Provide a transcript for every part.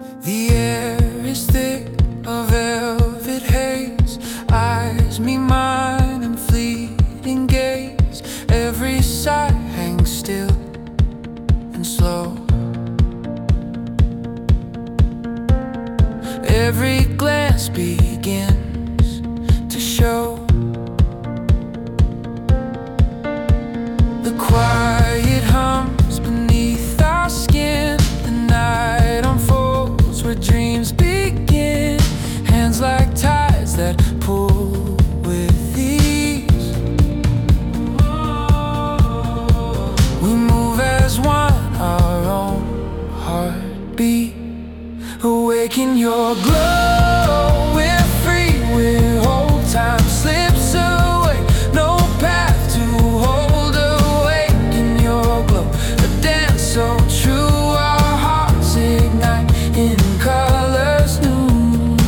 The air is thick, a velvet haze. Eyes meet mine in fleeting gaze. Every sigh hangs still and slow. Every glance begins to show. The quiet hums beneath our skin. The night unfolds where dreams begin. Hands like tides that pull with ease. We move as one, our own heartbeat. Awaken your glow, we're free, we're whole. Time slips away, no path to hold. Awaken your glow, a dance so true. Our hearts ignite in colors new.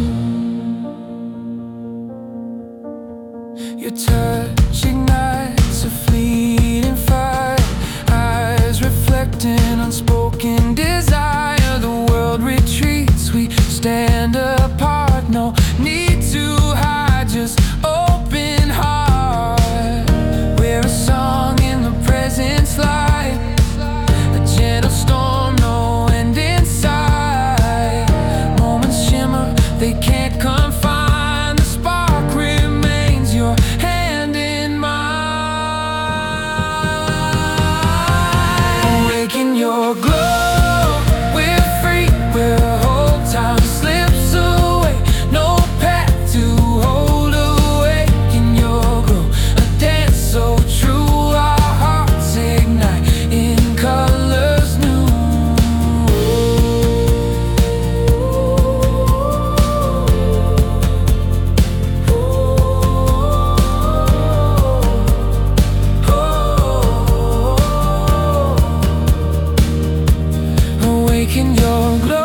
Your touch ignites a fleeting fire. Eyes reflecting unspoken desire. The world retreats, we stand apart. No need to hide, just open heart. We're a song in the presence light. A gentle storm, no end in sight. Moments shimmer, they can't confine. The spark remains, your hand in mine. Awaken your glow, we're free, we're whole. Time slips away, no path to hold. Awaken your glow, a dance so true. Our hearts ignite in colors new. Awaken your glow.